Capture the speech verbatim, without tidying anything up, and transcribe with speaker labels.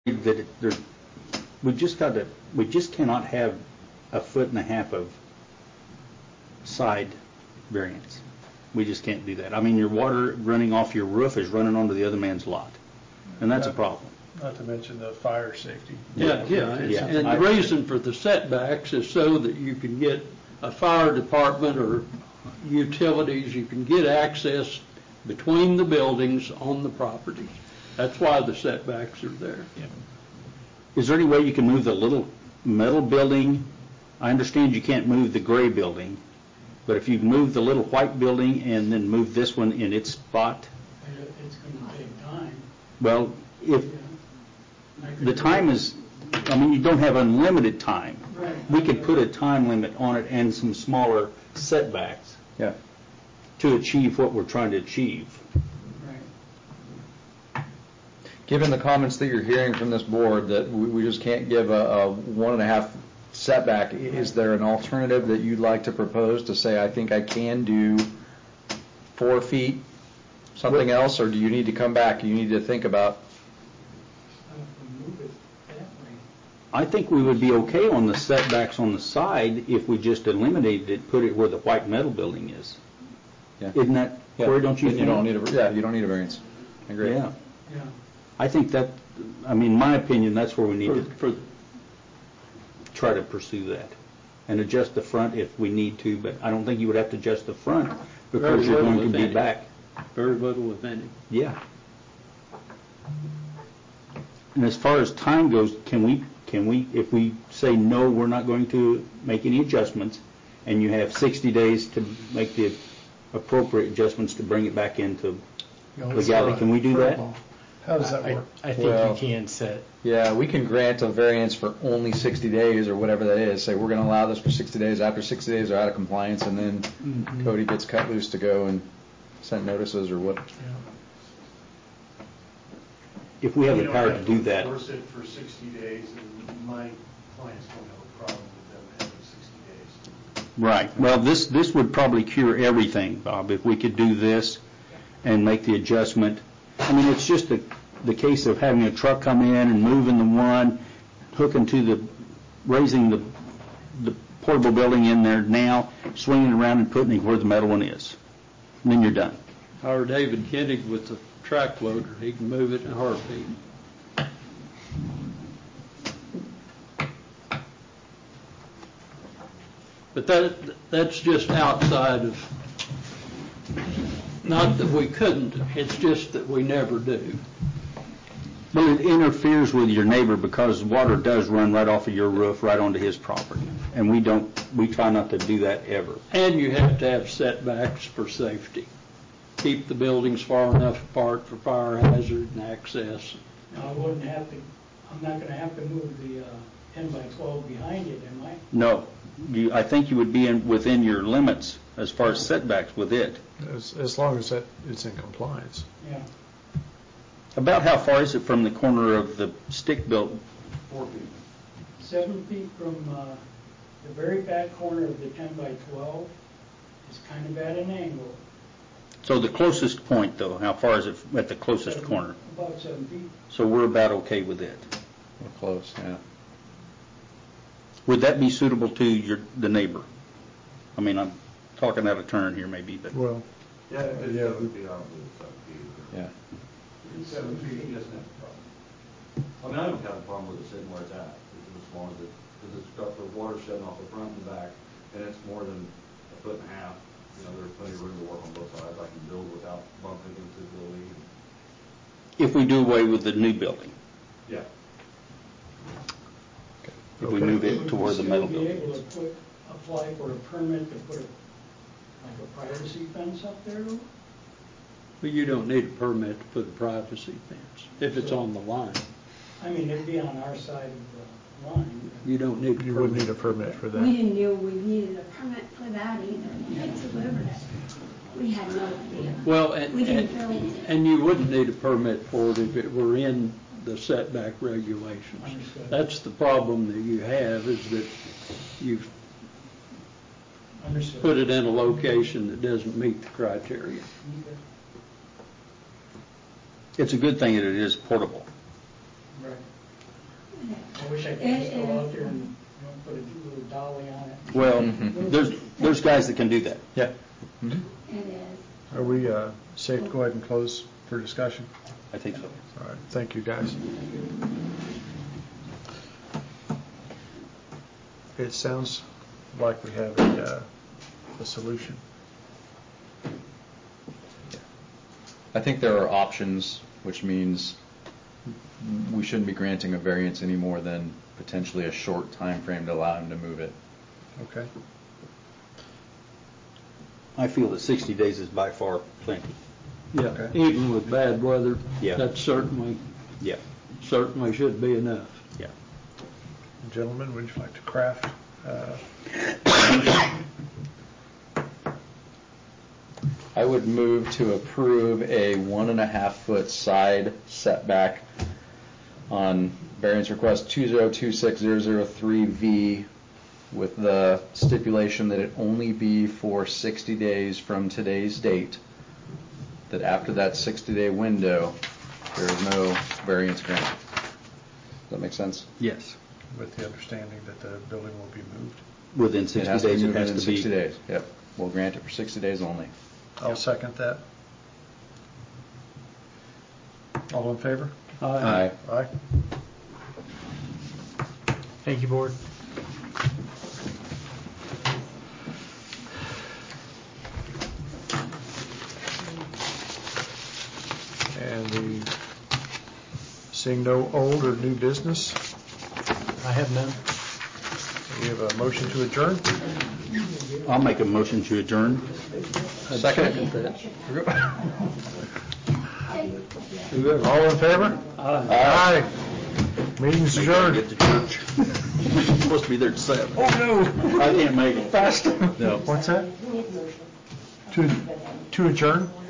Speaker 1: that it, there, we just got to, we just cannot have a foot and a half of side variance. We just can't do that. I mean, your water running off your roof is running onto the other man's lot, and that's a problem.
Speaker 2: Not to mention the fire safety.
Speaker 3: Yeah, yeah,
Speaker 1: Yeah.
Speaker 3: and the reason for the setbacks is so that you can get a fire department or utilities, you can get access between the buildings on the property. That's why the setbacks are there.
Speaker 2: Yeah.
Speaker 1: Is there any way you can move the little metal building? I understand you can't move the gray building, but if you move the little white building and then move this one in its spot?
Speaker 4: It's going to take time.
Speaker 1: Well, if the time is, I mean, you don't have unlimited time.
Speaker 4: Right.
Speaker 1: We could put a time limit on it and some smaller setbacks.
Speaker 5: Yeah.
Speaker 1: To achieve what we're trying to achieve.
Speaker 4: Right.
Speaker 5: Given the comments that you're hearing from this board that we, we just can't give a, a one and a half setback, is there an alternative that you'd like to propose to say, I think I can do four feet, something
Speaker 1: Well,
Speaker 5: else, or do you need to come back? You need to think about.
Speaker 4: Move it that way.
Speaker 1: I think we would be okay on the setbacks on the side if we just eliminated it, put it where the white metal building is.
Speaker 5: Yeah.
Speaker 1: Isn't that,
Speaker 5: Yeah.
Speaker 1: Corey, don't you
Speaker 5: Then
Speaker 1: think?
Speaker 5: You don't need a, yeah, you don't need a variance. I agree.
Speaker 1: Yeah.
Speaker 4: Yeah.
Speaker 1: I think that, I mean, my opinion, that's where we need
Speaker 3: For,
Speaker 1: to
Speaker 3: for,
Speaker 1: try to pursue that. And adjust the front if we need to, but I don't think you would have to adjust the front because
Speaker 3: Very
Speaker 1: you're
Speaker 3: little,
Speaker 1: going to
Speaker 3: if
Speaker 1: be
Speaker 3: any.
Speaker 1: back.
Speaker 3: very little, if any.
Speaker 1: Yeah. And as far as time goes, can we, can we, if we say no, we're not going to make any adjustments, and you have sixty days to make the appropriate adjustments to bring it back into legality, can we do that?
Speaker 2: How does that
Speaker 6: I,
Speaker 2: work?
Speaker 6: I think
Speaker 5: Well-
Speaker 6: you can set.
Speaker 5: Yeah, we can grant a variance for only sixty days or whatever that is. Say we're going to allow this for sixty days. After sixty days, they're out of compliance, and then
Speaker 2: Mm-hmm.
Speaker 5: Cody gets cut loose to go and send notices or what.
Speaker 1: If we have
Speaker 7: You
Speaker 1: the
Speaker 7: don't
Speaker 1: power to
Speaker 7: have
Speaker 1: do that.
Speaker 7: Force it for sixty days, and my clients don't have a problem with them having sixty days.
Speaker 1: Right. Well, this, this would probably cure everything, Bob, if we could do this and make the adjustment. I mean, it's just the, the case of having a truck come in and moving the one, hooking to the, raising the, the portable building in there now, swinging around and putting it where the metal one is. And then you're done.
Speaker 3: Hire David Kennig with the track loader. He can move it in a heartbeat. But that, that's just outside of, not that we couldn't, it's just that we never do.
Speaker 1: Well, it interferes with your neighbor because water does run right off of your roof, right onto his property. And we don't, we try not to do that ever.
Speaker 3: And you have to have setbacks for safety. Keep the buildings far enough apart for fire hazard and access.
Speaker 4: Now, I wouldn't have to, I'm not going to have to move the uh, ten by twelve behind it, am I?
Speaker 1: No, you, I think you would be in, within your limits as far as setbacks with it.
Speaker 2: As, as long as that it's in compliance.
Speaker 4: Yeah.
Speaker 1: About how far is it from the corner of the stick built?
Speaker 7: Four feet.
Speaker 4: Seven feet from uh, the very back corner of the ten by twelve is kind of at an angle.
Speaker 1: So the closest point, though, how far is it at the closest
Speaker 4: Seven-
Speaker 1: corner?
Speaker 4: About seven feet.
Speaker 1: So we're about okay with it.
Speaker 5: We're close, yeah.
Speaker 1: Would that be suitable to your, the neighbor? I mean, I'm talking out of turn here maybe, but
Speaker 2: Well,
Speaker 7: Yeah, it's
Speaker 2: Yeah.
Speaker 7: seven feet, I don't believe it's seven feet.
Speaker 5: Yeah.
Speaker 7: Seven feet, he doesn't have a problem. I mean, I don't have a problem with it sitting where it's at, as long as it, because it's got the water shedding off the front and back, and it's more than a foot and a half. You know, there's plenty of room to work on both sides. I can build without bumping into the building.
Speaker 1: if we do away with the new building,
Speaker 7: Yeah.
Speaker 1: if we
Speaker 2: Okay.
Speaker 1: move it to where the metal
Speaker 4: Would you
Speaker 1: building
Speaker 4: still be
Speaker 1: is.
Speaker 4: able to put, apply for a permit to put a, like a privacy fence up there?
Speaker 3: But you don't need a permit to put a privacy fence if it's on the line.
Speaker 4: I mean, it'd be on our side of the line.
Speaker 3: You don't need a permit.
Speaker 2: you wouldn't need a permit for
Speaker 8: We
Speaker 2: that.
Speaker 8: didn't know we needed a permit for that either. They delivered it. We had no idea.
Speaker 3: Well, and,
Speaker 8: We didn't
Speaker 3: and,
Speaker 8: build it.
Speaker 3: and you wouldn't need a permit for it if it were in the setback regulations.
Speaker 4: Understood.
Speaker 3: That's the problem that you have, is that you've
Speaker 4: Understood.
Speaker 3: put it in a location that doesn't meet the criteria.
Speaker 4: Okay.
Speaker 1: It's a good thing that it is portable.
Speaker 4: Right. I wish I could just go out there and, you know, put a little dolly on it.
Speaker 1: Well,
Speaker 5: Mhm.
Speaker 1: there's, there's guys that can do that.
Speaker 2: Yeah.
Speaker 8: It is.
Speaker 2: Are we uh, safe to go ahead and close for discussion?
Speaker 1: I think so.
Speaker 2: All right, thank you, guys. It sounds like we have a, uh, a solution.
Speaker 5: I think there are options, which means we shouldn't be granting a variance any more than potentially a short time frame to allow him to move it.
Speaker 2: Okay.
Speaker 1: I feel that sixty days is by far plenty.
Speaker 3: Yeah,
Speaker 2: Okay.
Speaker 3: even with bad weather.
Speaker 1: Yeah.
Speaker 3: That certainly,
Speaker 1: Yeah.
Speaker 3: certainly should be enough.
Speaker 1: Yeah.
Speaker 2: Gentlemen, would you like to craft? uh,
Speaker 5: I would move to approve a one and a half foot side setback on variance request two zero two six zero zero three V with the stipulation that it only be for sixty days from today's date, that after that sixty day window, there is no variance granted. Does that make sense?
Speaker 1: Yes.
Speaker 2: With the understanding that the building will be moved.
Speaker 1: Within
Speaker 5: It
Speaker 1: sixty
Speaker 5: has to be
Speaker 1: days, it
Speaker 5: moved
Speaker 1: has
Speaker 5: in
Speaker 1: to be.
Speaker 5: sixty days, yep. We'll grant it for sixty days only.
Speaker 2: I'll second that. All in favor?
Speaker 5: Aye.
Speaker 2: Aye. Thank you, Board. And the, seeing no old or new business,
Speaker 6: I have none.
Speaker 2: we have a motion to adjourn.
Speaker 1: I'll make a motion to adjourn.
Speaker 5: Second.
Speaker 2: All in favor? Aye. Meeting's adjourned.
Speaker 1: Get to church. Supposed to be there at seven. Oh, no. I can't make it. Fast. No.
Speaker 2: What's that? To, to adjourn?